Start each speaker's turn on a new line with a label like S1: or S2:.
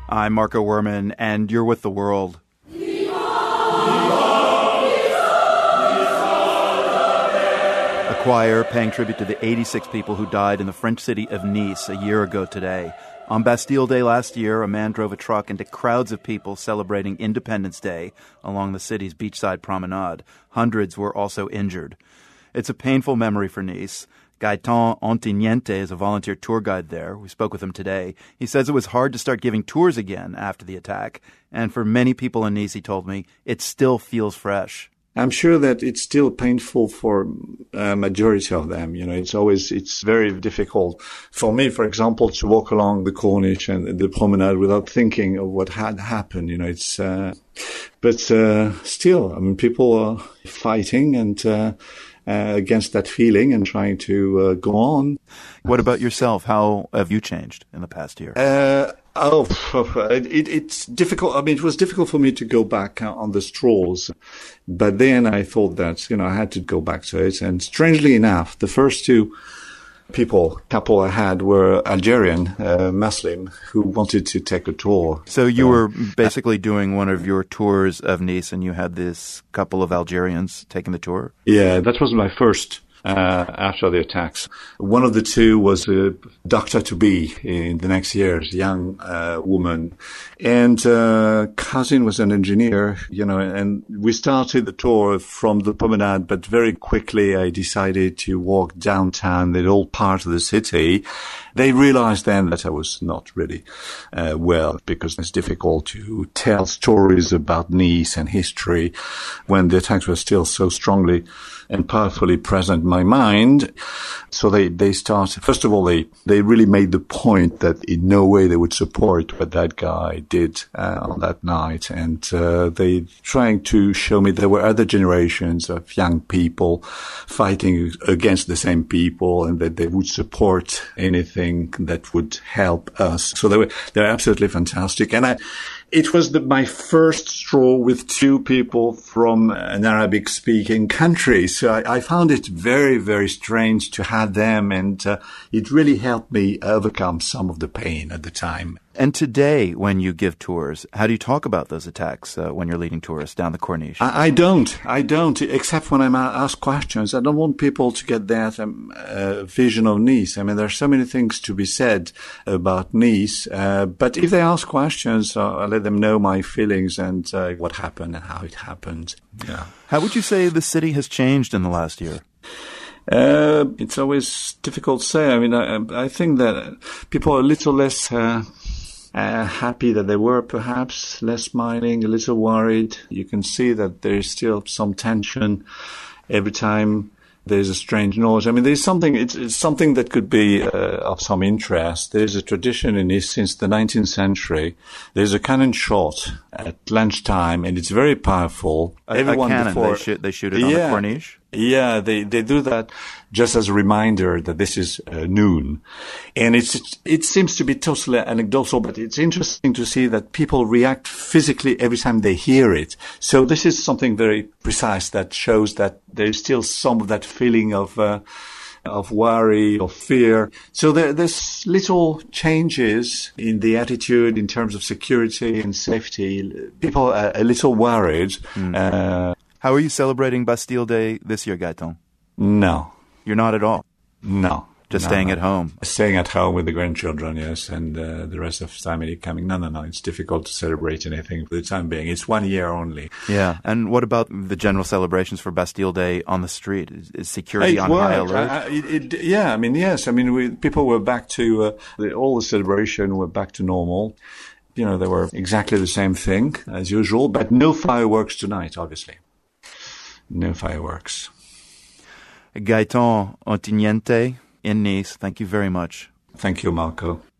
S1: I'm Marco Werman, and you're with The World. A choir paying tribute to the 86 people who died in the French city of Nice a year ago today. On Bastille Day last year, a man drove a truck into crowds of people celebrating Independence Day along the city's beachside promenade. Hundreds were also injured. It's a painful memory for Nice. Gaetan Ontinyente is a volunteer tour guide there. We spoke with him today. He says it was hard to start giving tours again after the attack. And for many people in Nice, he told me, it still feels fresh.
S2: I'm sure that it's still painful for a majority of them. It's very difficult for me, for example, to walk along the Corniche and the promenade without thinking of what had happened. But still, people are fighting and against that feeling and trying to go on.
S1: What about yourself? How have you changed in the past year?
S2: It's difficult. It was difficult for me to go back on the strolls. But then I thought that, I had to go back to it. And strangely enough, the first two couple I had were Algerian, Muslim, who wanted to take a tour.
S1: So you were basically doing one of your tours of Nice, and you had this couple of Algerians taking the tour?
S2: Yeah, that was my first after the attacks. One of the two was a doctor-to-be in the next years, young woman. And cousin was an engineer, and we started the tour from the promenade, but very quickly I decided to walk downtown, the old part of the city. They realized then that I was not really well, because it's difficult to tell stories about Nice and history when the attacks were still so strongly and powerfully present in my mind. So they started, first of all, they really made the point that in no way they would support what that guy did on that night. And they trying to show me there were other generations of young people fighting against the same people, and that they would support anything that would help us. So they're absolutely fantastic. And it was my first stroll with two people from an Arabic-speaking country. So I found it very, very strange to have them, and it really helped me overcome some of the pain at the time.
S1: And today, when you give tours, how do you talk about those attacks when you're leading tourists down the Corniche?
S2: I don't, except when I'm asked questions. I don't want people to get that vision of Nice. There's so many things to be said about Nice. But if they ask questions, I'll let them know my feelings and what happened and how it happened. Yeah.
S1: How would you say the city has changed in the last year?
S2: It's always difficult to say. I think that people are a little less happy than they were, perhaps, less smiling, a little worried. You can see that there is still some tension every time there's a strange noise. There's something, it's something that could be of some interest. There's a tradition in Nice since the 19th century. There's a cannon shot at lunchtime, and it's very powerful.
S1: Everyone cannon, they shoot it on the Corniche?
S2: Yeah, they do that just as a reminder that this is noon. And it seems to be totally anecdotal, but it's interesting to see that people react physically every time they hear it. So this is something very precise that shows that there's still some of that feeling of worry, of fear. So there's little changes in the attitude in terms of security and safety. People are a little worried.
S1: How are you celebrating Bastille Day this year, Gaetan?
S2: No.
S1: You're not at all?
S2: No.
S1: Just staying at home?
S2: Staying at home with the grandchildren, yes, and the rest of the family coming. No. It's difficult to celebrate anything for the time being. It's 1 year only.
S1: Yeah. And what about the general celebrations for Bastille Day on the street? Is security on high alert?
S2: Yes. People were back to, all the celebration were back to normal. They were exactly the same thing as usual, but no fireworks tonight, obviously. No fireworks.
S1: Gaetan Ontinyente in Nice, thank you very much.
S2: Thank you, Marco.